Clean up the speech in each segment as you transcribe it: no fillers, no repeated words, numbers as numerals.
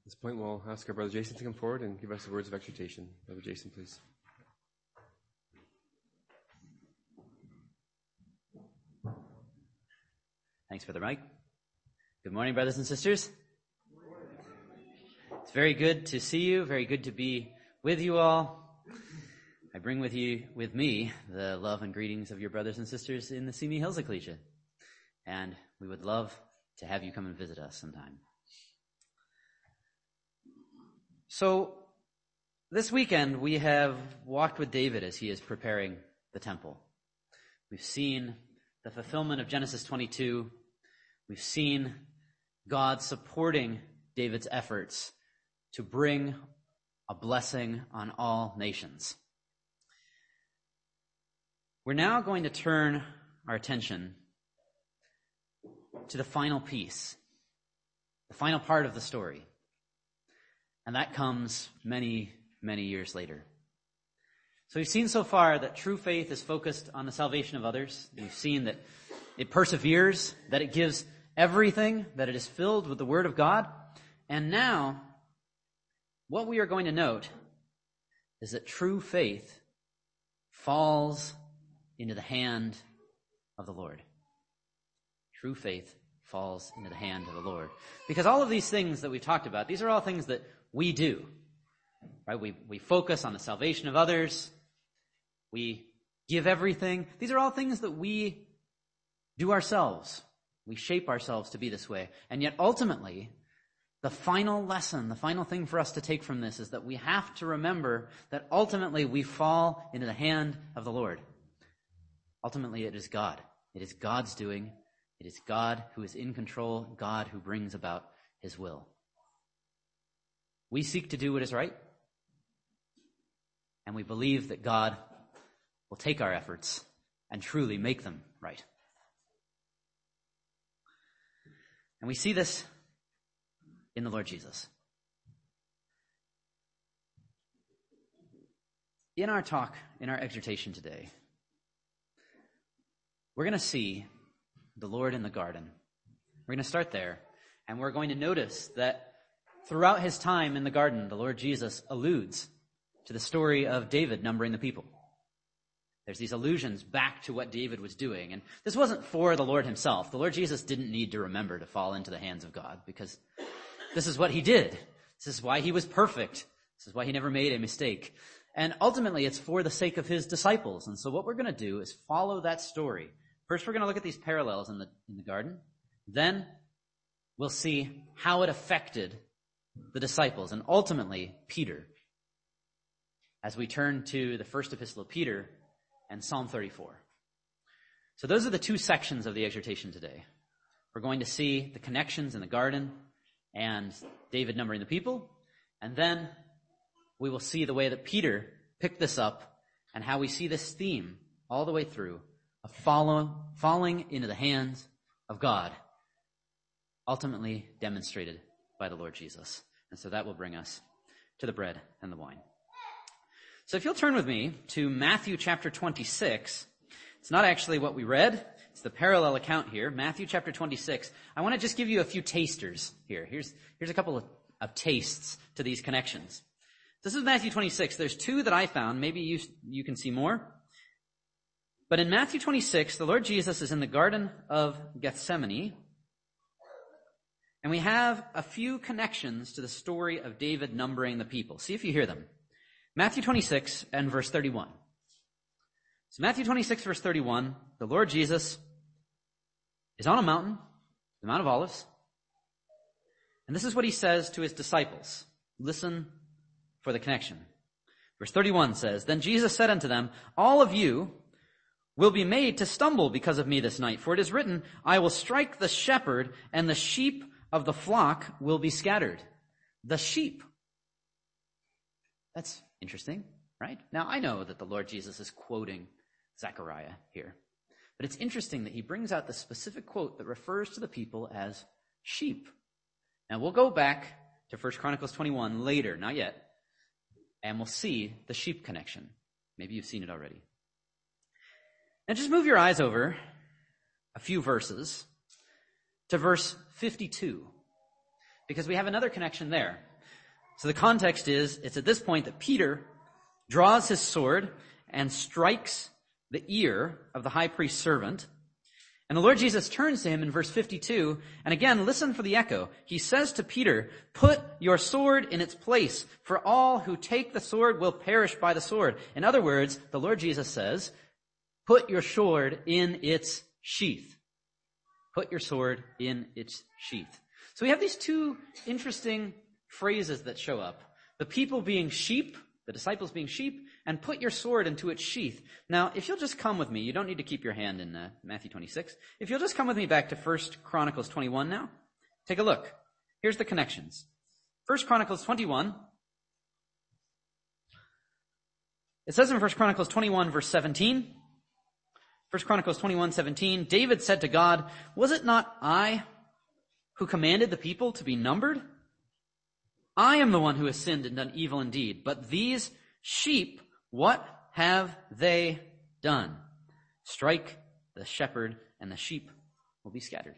At this point, we'll ask our Brother Jason to come forward and give us the words of exhortation. Brother Jason, please. Thanks, Brother Mike. Good morning, brothers and sisters. It's very good to see you, very good to be with you all. I bring with me the love and greetings of your brothers and sisters in the Simi Hills Ecclesia. And we would love to have you come and visit us sometime. So, this weekend we have walked with David as he is preparing the temple. We've seen the fulfillment of Genesis 22. We've seen God supporting David's efforts to bring a blessing on all nations. We're now going to turn our attention to the final piece, the final part of the story. And that comes many, many years later. So we've seen so far that true faith is focused on the salvation of others. We've seen that it perseveres, that it gives everything, that it is filled with the Word of God. And now, what we are going to note is that true faith falls into the hand of the Lord. True faith falls into the hand of the Lord. Because all of these things that we've talked about, these are all things that we do. Right? We focus on the salvation of others. We give everything. These are all things that we do ourselves. We shape ourselves to be this way. And yet ultimately, the final lesson, the final thing for us to take from this is that we have to remember that ultimately we fall into the hand of the Lord. Ultimately, it is God. It is God's doing. It is God who is in control, God who brings about his will. We seek to do what is right, and we believe that God will take our efforts and truly make them right. And we see this in the Lord Jesus. In our talk, in our exhortation today, we're going to see the Lord in the garden. We're going to start there, and we're going to notice that throughout his time in the garden, the Lord Jesus alludes to the story of David numbering the people. There's these allusions back to what David was doing, and this wasn't for the Lord himself. The Lord Jesus didn't need to remember to fall into the hands of God, because this is what he did. This is why he was perfect. This is why he never made a mistake. And ultimately, it's for the sake of his disciples. And so what we're going to do is follow that story. First, we're going to look at these parallels in the garden. Then we'll see how it affected the disciples and ultimately Peter, as we turn to the first epistle of Peter and Psalm 34. So those are the two sections of the exhortation today. We're going to see the connections in the garden and David numbering the people, and then we will see the way that Peter picked this up and how we see this theme all the way through of falling into the hands of God, ultimately demonstrated by the Lord Jesus. And so that will bring us to the bread and the wine. So if you'll turn with me to Matthew chapter 26, it's not actually what we read, it's the parallel account here, Matthew chapter 26. I want to just give you a few tasters here. Here's a couple of tastes to these connections. This is Matthew 26. There's two that I found. Maybe you can see more. But in Matthew 26, the Lord Jesus is in the Garden of Gethsemane, and we have a few connections to the story of David numbering the people. See if you hear them. Matthew 26 and verse 31. So Matthew 26, verse 31, the Lord Jesus is on a mountain, the Mount of Olives, and this is what he says to his disciples. Listen for the connection. Verse 31 says, "Then Jesus said unto them, All of you will be made to stumble because of me this night. For it is written, I will strike the shepherd, and the sheep of the flock will be scattered." The sheep. That's interesting, right? Now, I know that the Lord Jesus is quoting Zechariah here. But it's interesting that he brings out the specific quote that refers to the people as sheep. Now, we'll go back to 1 Chronicles 21 later, not yet, and we'll see the sheep connection. Maybe you've seen it already. Now just move your eyes over a few verses to verse 52, because we have another connection there. So the context is, it's at this point that Peter draws his sword and strikes the ear of the high priest's servant. And the Lord Jesus turns to him in verse 52, and again, listen for the echo. He says to Peter, "Put your sword in its place, for all who take the sword will perish by the sword." In other words, the Lord Jesus says, put your sword in its sheath. Put your sword in its sheath. So we have these two interesting phrases that show up. The people being sheep, the disciples being sheep, and put your sword into its sheath. Now, if you'll just come with me, you don't need to keep your hand in Matthew 26. If you'll just come with me back to 1 Chronicles 21 now, take a look. Here's the connections. 1 Chronicles 21. It says in 1 Chronicles 21, verse 17, 1 Chronicles 21:17, David said to God, "Was it not I who commanded the people to be numbered? I am the one who has sinned and done evil indeed. But these sheep, what have they done? Strike the shepherd, and the sheep will be scattered."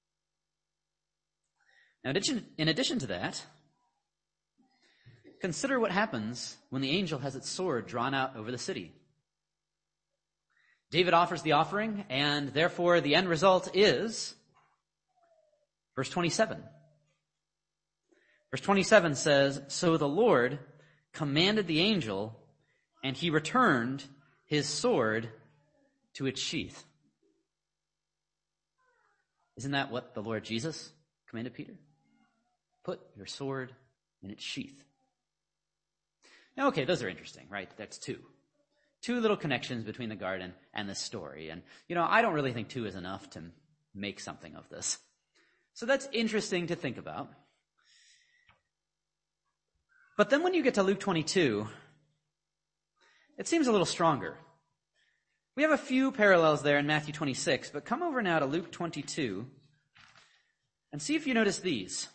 Now, in addition to that, consider what happens when the angel has its sword drawn out over the city. David offers the offering, and therefore the end result is verse 27. Verse 27 says, "So the Lord commanded the angel, and he returned his sword to its sheath." Isn't that what the Lord Jesus commanded Peter? Put your sword in its sheath. Now, okay, those are interesting, right? That's two. Two little connections between the garden and this story. And, I don't really think two is enough to make something of this. So that's interesting to think about. But then when you get to Luke 22, it seems a little stronger. We have a few parallels there in Matthew 26, but come over now to Luke 22 and see if you notice these.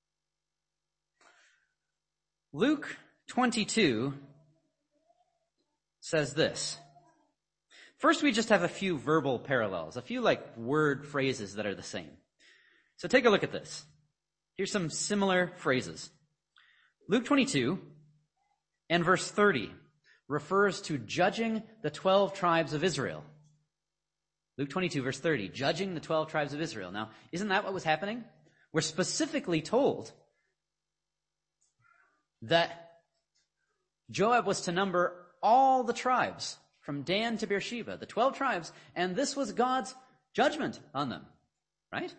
Luke 22 says this. First, we just have a few verbal parallels, a few word phrases that are the same. So take a look at this. Here's some similar phrases. Luke 22 and verse 30 refers to judging the 12 tribes of Israel. Luke 22, verse 30, judging the 12 tribes of Israel. Now, isn't that what was happening? We're specifically told that Joab was to number all the tribes from Dan to Beersheba, the 12 tribes, and this was God's judgment on them, right?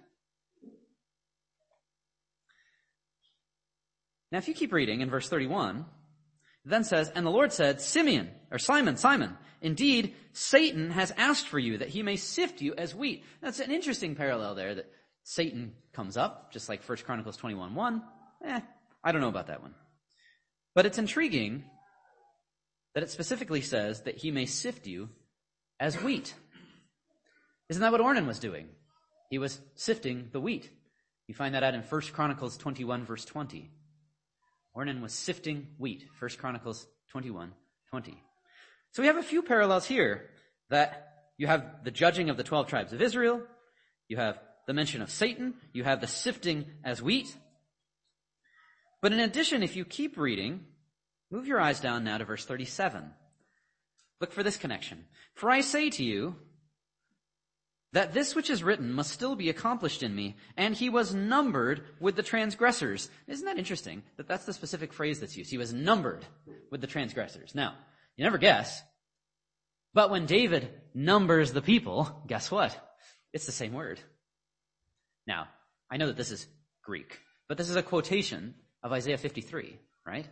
Now, if you keep reading in verse 31, it then says, "And the Lord said, Simon, Simon, indeed, Satan has asked for you that he may sift you as wheat." That's an interesting parallel there, that Satan comes up, just like 1 Chronicles 21:1. I don't know about that one. But it's intriguing that it specifically says that he may sift you as wheat. Isn't that what Ornan was doing? He was sifting the wheat. You find that out in 1 Chronicles 21, verse 20. Ornan was sifting wheat, 1 Chronicles 21:20. So we have a few parallels here, that you have the judging of the 12 tribes of Israel, you have the mention of Satan, you have the sifting as wheat. But in addition, if you keep reading, move your eyes down now to verse 37. Look for this connection. "For I say to you that this which is written must still be accomplished in me, and he was numbered with the transgressors." Isn't that interesting that that's the specific phrase that's used? He was numbered with the transgressors. Now, you never guess, but when David numbers the people, guess what? It's the same word. Now, I know that this is Greek, but this is a quotation of Isaiah 53, right?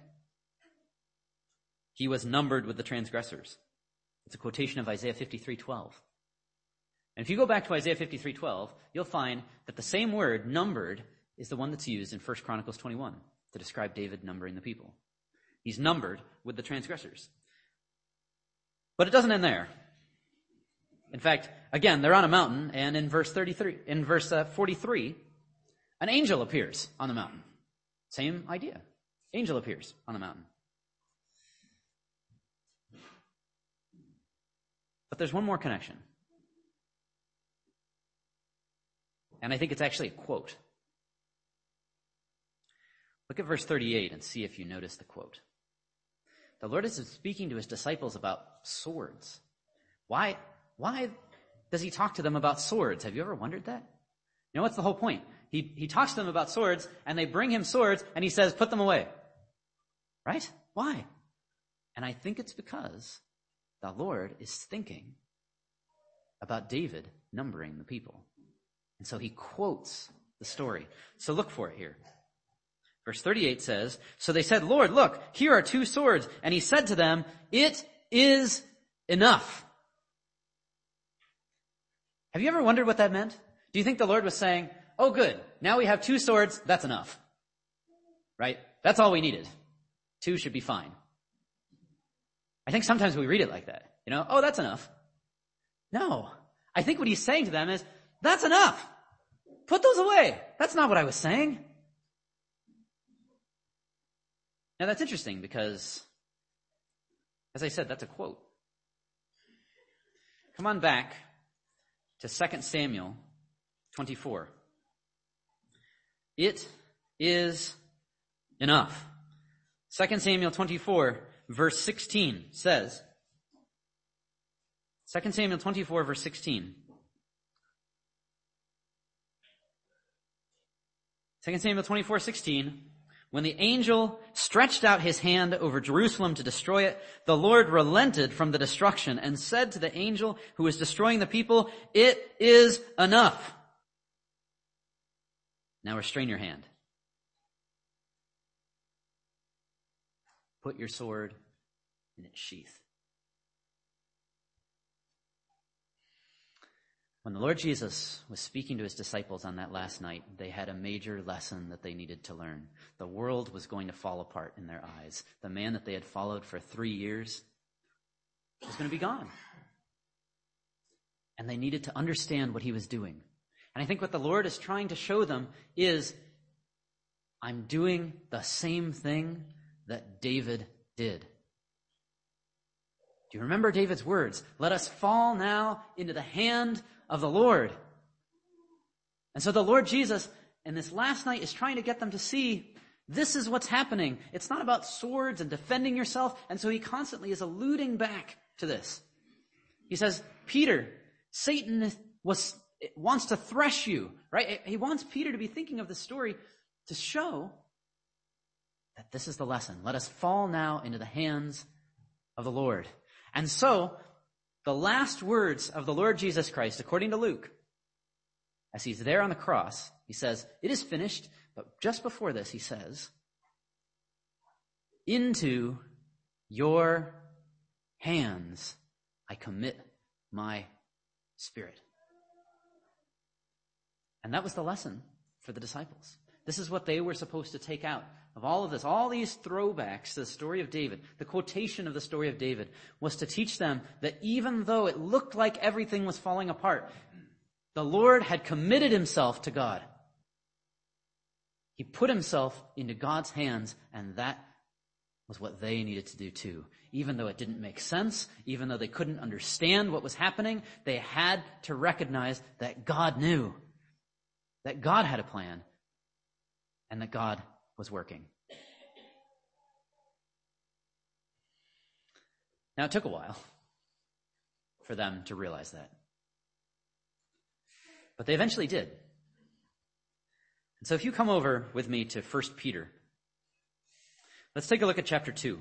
He was numbered with the transgressors. It's a quotation of Isaiah 53:12. And if you go back to Isaiah 53:12, you'll find that the same word, numbered, is the one that's used in 1 Chronicles 21 to describe David numbering the people. He's numbered with the transgressors. But it doesn't end there. In fact, again, they're on a mountain, and in verse 43, an angel appears on the mountain. Same idea. Angel appears on the mountain. But there's one more connection. And I think it's actually a quote. Look at verse 38 and see if you notice the quote. The Lord is speaking to his disciples about swords. Why does he talk to them about swords? Have you ever wondered that? You know, what's the whole point? He talks to them about swords, and they bring him swords, and he says, put them away. Right? Why? And I think it's because the Lord is thinking about David numbering the people. And so he quotes the story. So look for it here. Verse 38 says, so they said, Lord, look, here are 2 swords. And he said to them, it is enough. Have you ever wondered what that meant? Do you think the Lord was saying, oh good, now we have 2 swords, that's enough. Right? That's all we needed. 2 should be fine. I think sometimes we read it like that. You know, oh, that's enough. No. I think what he's saying to them is, that's enough. Put those away. That's not what I was saying. Now that's interesting because, as I said, that's a quote. Come on back to 2 Samuel 24. It is enough. 2 Samuel 24, verse 16 says, 2 Samuel 24, verse 16. 2 Samuel 24:16, when the angel stretched out his hand over Jerusalem to destroy it, the Lord relented from the destruction and said to the angel who was destroying the people, it is enough. Now restrain your hand. Put your sword in its sheath. When the Lord Jesus was speaking to his disciples on that last night, they had a major lesson that they needed to learn. The world was going to fall apart in their eyes. The man that they had followed for 3 years was going to be gone. And they needed to understand what he was doing. And I think what the Lord is trying to show them is, I'm doing the same thing that David did. Do you remember David's words? Let us fall now into the hand of the Lord. And so the Lord Jesus, in this last night, is trying to get them to see this is what's happening. It's not about swords and defending yourself. And so he constantly is alluding back to this. He says, Peter, Satan wants to thresh you, right? He wants Peter to be thinking of the story to show that this is the lesson. Let us fall now into the hands of the Lord. And so, the last words of the Lord Jesus Christ, according to Luke, as he's there on the cross, he says, it is finished. But just before this, he says, into your hands I commit my spirit. And that was the lesson for the disciples. This is what they were supposed to take out of all of this. All these throwbacks to the story of David, the quotation of the story of David, was to teach them that even though it looked like everything was falling apart, the Lord had committed himself to God. He put himself into God's hands, and that was what they needed to do too. Even though it didn't make sense, even though they couldn't understand what was happening, they had to recognize that God knew, that God had a plan, and that God was working. Now, it took a while for them to realize that. But they eventually did. And so if you come over with me to 1 Peter, let's take a look at chapter 2.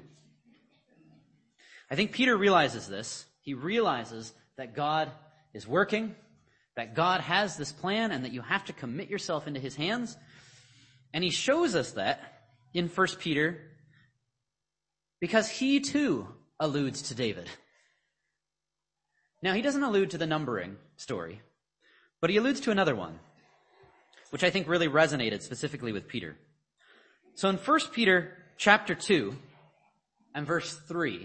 I think Peter realizes this. He realizes that God is working, that God has this plan, and that you have to commit yourself into his hands. And he shows us that in 1 Peter because he too alludes to David. Now, he doesn't allude to the numbering story, but he alludes to another one, which I think really resonated specifically with Peter. So in 1 Peter chapter 2 and verse 3,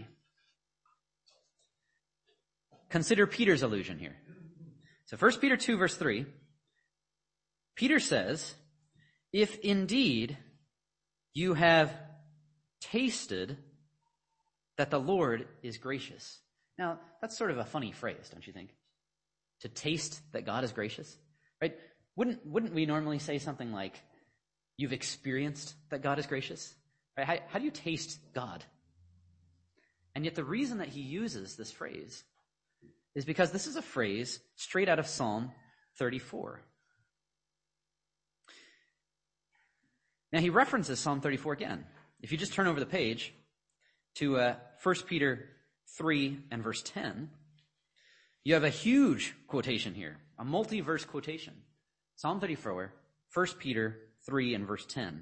consider Peter's allusion here. So 1 Peter 2 verse 3, Peter says, if indeed you have tasted that the Lord is gracious. Now, that's sort of a funny phrase, don't you think? To taste that God is gracious, right? Wouldn't we normally say something like, you've experienced that God is gracious. Right? How do you taste God? And yet the reason that he uses this phrase is because this is a phrase straight out of Psalm 34. Now he references Psalm 34 again. If you just turn over the page to 1 Peter 3 and verse 10, you have a huge quotation here, a multi-verse quotation. Psalm 34, 1 Peter 3 and verse 10.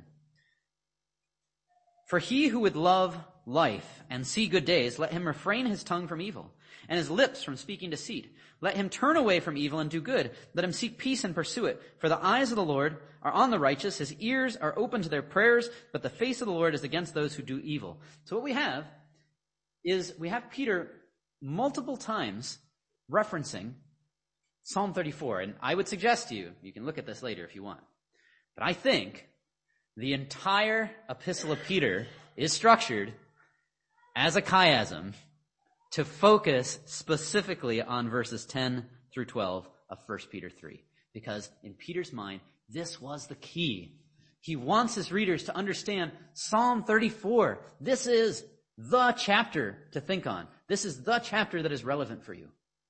For he who would love life and see good days, let him refrain his tongue from evil and his lips from speaking deceit. Let him turn away from evil and do good. Let him seek peace and pursue it. For the eyes of the Lord are on the righteous. His ears are open to their prayers, but the face of the Lord is against those who do evil. So what we have is we have Peter multiple times referencing Psalm 34. And I would suggest to you, you can look at this later if you want, but I think the entire epistle of Peter is structured as a chiasm to focus specifically on verses 10 through 12 of 1 Peter 3. Because in Peter's mind, this was the key. He wants his readers to understand Psalm 34. This is the chapter to think on. This is the chapter that is relevant for you.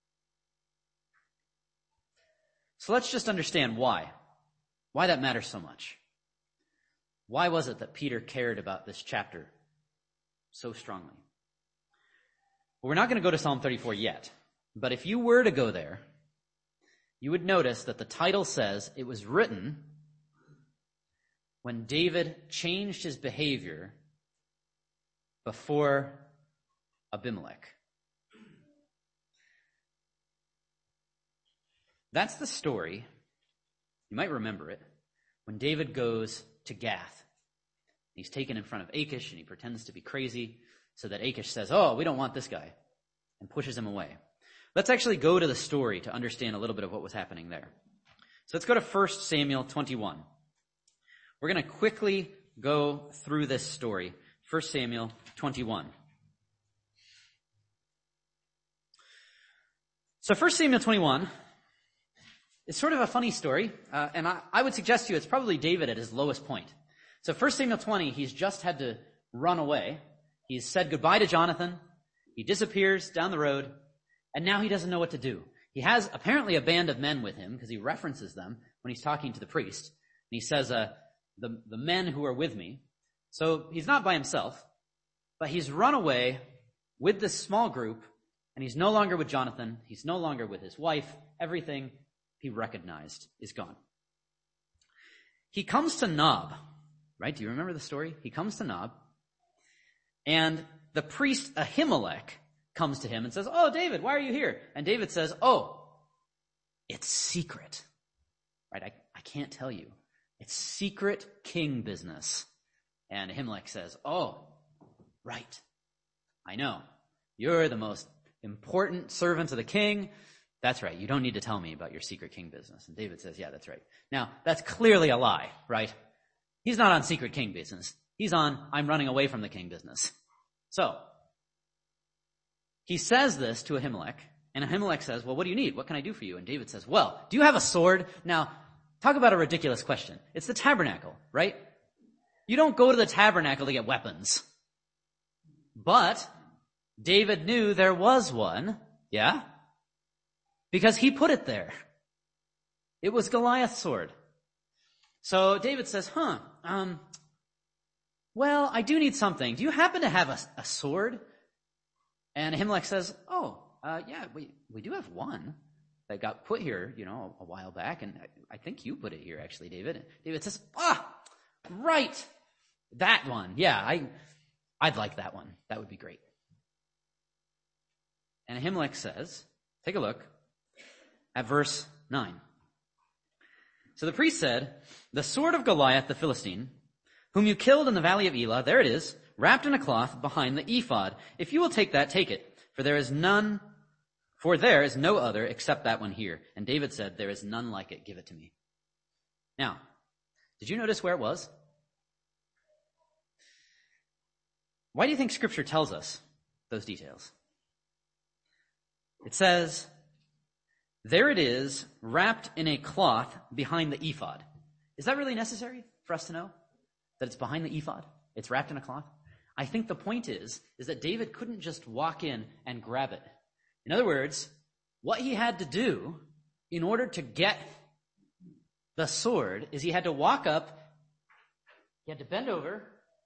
So let's just understand why that matters so much. Why was it that Peter cared about this chapter so strongly? Well, we're not going to go to Psalm 34 yet, but if you were to go there, you would notice that the title says it was written when David changed his behavior before Abimelech. That's the story, you might remember it, when David goes to Gath. He's taken in front of Achish and he pretends to be crazy so that Achish says, oh, we don't want this guy, and pushes him away. Let's actually go to the story to understand a little bit of what was happening there. So let's go to 1 Samuel 21. We're going to quickly go through this story. 1 Samuel 21. So 1 Samuel 21 is sort of a funny story, and I would suggest to you it's probably David at his lowest point. So 1 Samuel 20, he's just had to run away. He's said goodbye to Jonathan. He disappears down the road, and now he doesn't know what to do. He has apparently a band of men with him because he references them when he's talking to the priest. And he says, the men who are with me. So he's not by himself, but he's run away with this small group, and he's no longer with Jonathan. He's no longer with his wife. Everything he recognized is gone. He comes to Nob, right? Do you remember the story? He comes to Nob, and the priest Ahimelech comes to him and says, oh, David, why are you here? And David says, oh, it's secret, right? I can't tell you. It's secret king business. And Ahimelech says, oh, right. I know. You're the most important servant of the king. That's right. You don't need to tell me about your secret king business. And David says, yeah, that's right. Now, that's clearly a lie, right? He's not on secret king business. He's on, I'm running away from the king business. So, he says this to Ahimelech, and Ahimelech says, well, what do you need? What can I do for you? And David says, well, do you have a sword? Now, talk about a ridiculous question. It's the tabernacle, right? You don't go to the tabernacle to get weapons. But David knew there was one, yeah? Because he put it there. It was Goliath's sword. So David says, well, I do need something. Do you happen to have a sword? And Ahimelech says, yeah, we do have one that got put here, a while back, and I think you put it here, actually, David. And David says, right, that one. Yeah, I'd like that one. That would be great. And Ahimelech says, take a look at verse 9. So the priest said, the sword of Goliath the Philistine, whom you killed in the valley of Elah, there it is, wrapped in a cloth behind the ephod. If you will take that, take it. For there is no other except that one here. And David said, there is none like it. Give it to me. Now, did you notice where it was? Why do you think Scripture tells us those details? It says, there it is, wrapped in a cloth behind the ephod. Is that really necessary? for us to know? That it's behind the ephod? It's wrapped in a cloth? I think the point is that David couldn't just walk in and grab it. In other words, what he had to do in order to get the sword is he had to walk up, he had to bend over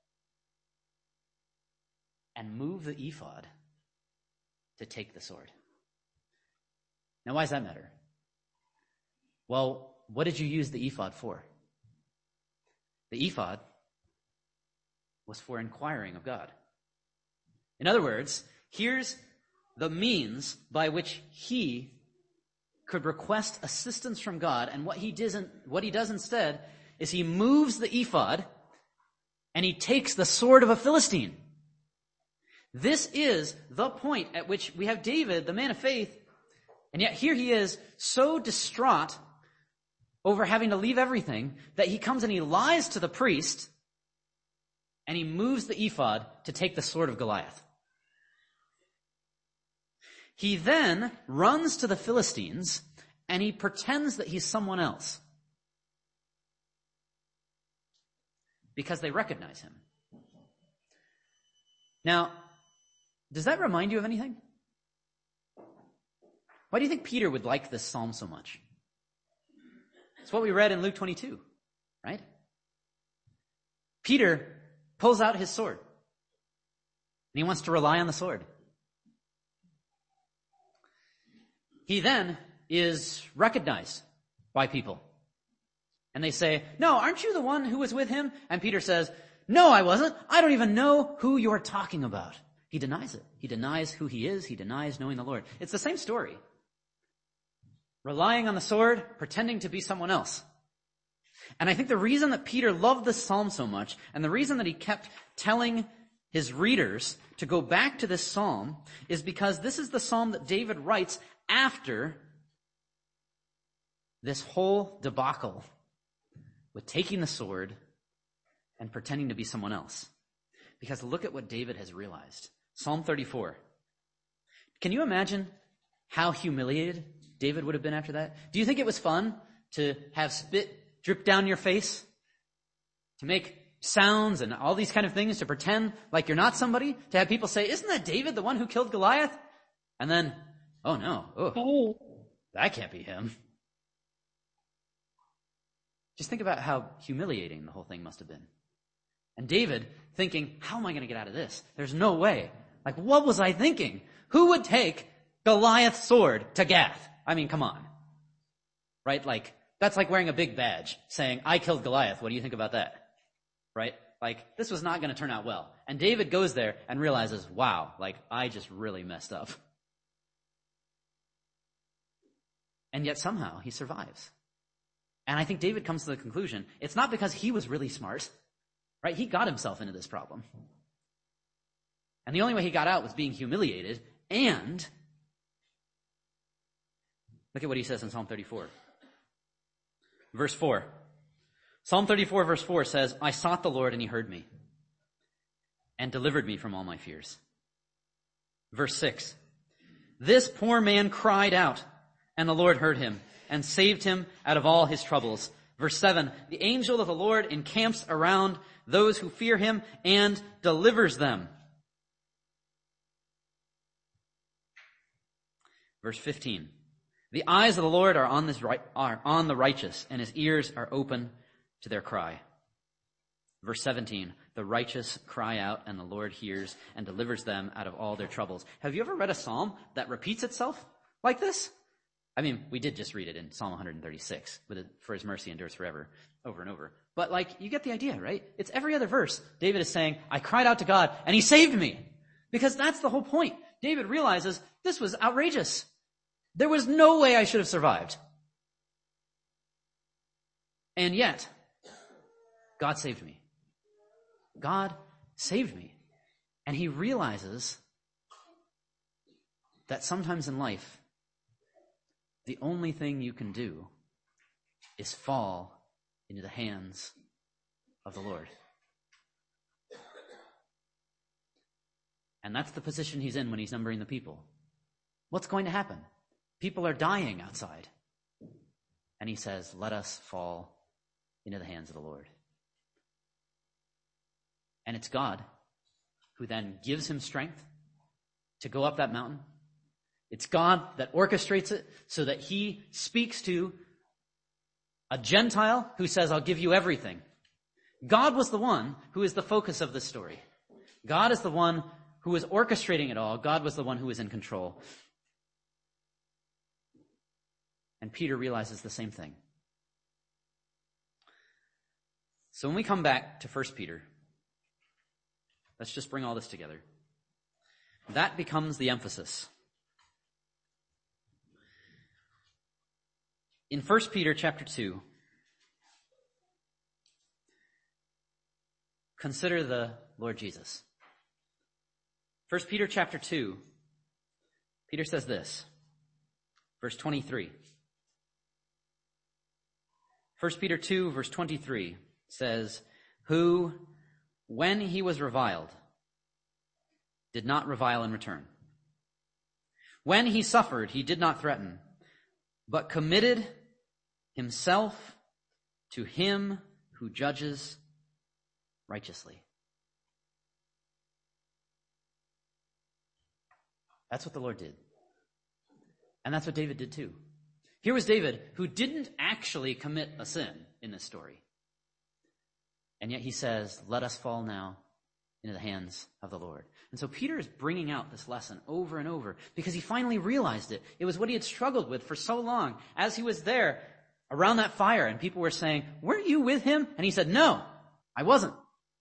and move the ephod to take the sword. Now, why does that matter? Well, what did you use the ephod for? The ephod was for inquiring of God. In other words, here's the means by which he could request assistance from God, and what he does instead is he moves the ephod and he takes the sword of a Philistine. This is the point at which we have David, the man of faith, and yet here he is so distraught over having to leave everything that he comes and he lies to the priest and he moves the ephod to take the sword of Goliath. He then runs to the Philistines and he pretends that he's someone else because they recognize him. Now, does that remind you of anything? Why do you think Peter would like this psalm so much? It's what we read in Luke 22, right? Peter pulls out his sword and he wants to rely on the sword. He then is recognized by people. And they say, "No, aren't you the one who was with him?" And Peter says, "No, I wasn't. I don't even know who you're talking about." He denies it. He denies who he is. He denies knowing the Lord. It's the same story. Relying on the sword, pretending to be someone else. And I think the reason that Peter loved this psalm so much, and the reason that he kept telling his readers to go back to this psalm, is because this is the psalm that David writes after this whole debacle with taking the sword and pretending to be someone else. Because look at what David has realized. Psalm 34. Can you imagine how humiliated David would have been after that? Do you think it was fun to have spit drip down your face? To make sounds and all these kind of things, to pretend like you're not somebody? To have people say, "Isn't that David, the one who killed Goliath?" And then, "Oh no, that can't be him." Just think about how humiliating the whole thing must have been. And David thinking, how am I going to get out of this? There's no way. Like, what was I thinking? Who would take Goliath's sword to Gath? I mean, come on. Right? Like, that's like wearing a big badge saying, "I killed Goliath. What do you think about that?" Right? Like, this was not going to turn out well. And David goes there and realizes, wow, like, I just really messed up. And yet somehow he survives. And I think David comes to the conclusion, it's not because he was really smart, right? He got himself into this problem. And the only way he got out was being humiliated. And look at what he says in Psalm 34. Verse 4. Psalm 34 verse 4 says, "I sought the Lord and he heard me and delivered me from all my fears." Verse 6. "This poor man cried out and the Lord heard him and saved him out of all his troubles." Verse 7, "The angel of the Lord encamps around those who fear him and delivers them." Verse 15, "The eyes of the Lord are on the righteous, and his ears are open to their cry." Verse 17, "The righteous cry out, and the Lord hears and delivers them out of all their troubles." Have you ever read a psalm that repeats itself like this? I mean, we did just read it in Psalm 136, "For his mercy endures forever," over and over. But like, you get the idea, right? It's every other verse. David is saying, "I cried out to God, and he saved me." Because that's the whole point. David realizes this was outrageous. There was no way I should have survived. And yet, God saved me. God saved me. And he realizes that sometimes in life, the only thing you can do is fall into the hands of the Lord. And that's the position he's in when he's numbering the people. What's going to happen? People are dying outside. And he says, "Let us fall into the hands of the Lord." And it's God who then gives him strength to go up that mountain. It's God that orchestrates it so that he speaks to a Gentile who says, I'll give you everything. God was the one who is the focus of this story. God is the one who is orchestrating it all. God was the one who was in control. And Peter realizes the same thing. So when we come back to 1 Peter, let's just bring all this together. That becomes the emphasis. In 1 Peter chapter 2, consider the Lord Jesus. 1 Peter chapter 2, Peter says this, verse 23. 1 Peter 2, verse 23 says, who, when he was reviled, did not revile in return. When he suffered, he did not threaten, but committed himself to him who judges righteously. That's what the Lord did. And that's what David did too. Here was David, who didn't actually commit a sin in this story. And yet he says, let us fall now into the hands of the Lord. And so Peter is bringing out this lesson over and over because he finally realized it. It was what he had struggled with for so long as he was there around that fire and people were saying, weren't you with him? And he said, no, I wasn't.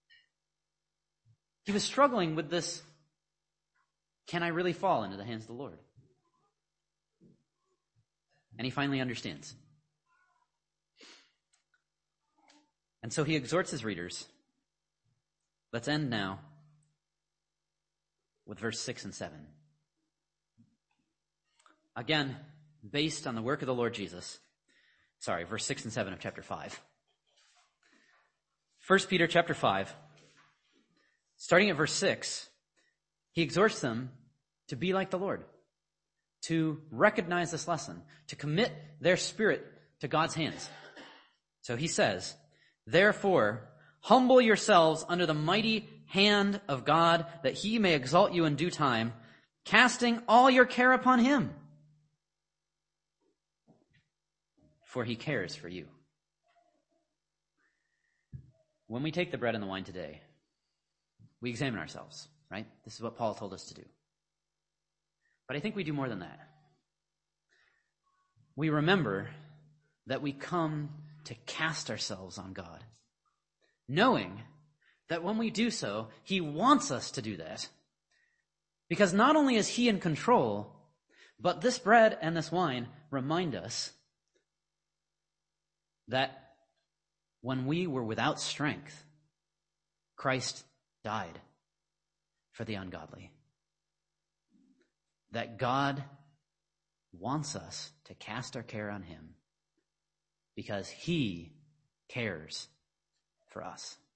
He was struggling with this, can I really fall into the hands of the Lord? And he finally understands. And so he exhorts his readers. Let's end now with verse 6 and 7. Again, based on the work of the Lord Jesus. Verse 6 and 7 of chapter 5. 1 Peter chapter 5, starting at verse 6, he exhorts them to be like the Lord, to recognize this lesson, to commit their spirit to God's hands. So he says, therefore, humble yourselves under the mighty hand of God, that he may exalt you in due time, casting all your care upon him, for he cares for you. When we take the bread and the wine today, we examine ourselves, right? This is what Paul told us to do. But I think we do more than that. We remember that we come to cast ourselves on God, knowing that when we do so, he wants us to do that. Because not only is he in control, but this bread and this wine remind us that when we were without strength, Christ died for the ungodly. That God wants us to cast our care on him because he cares for us.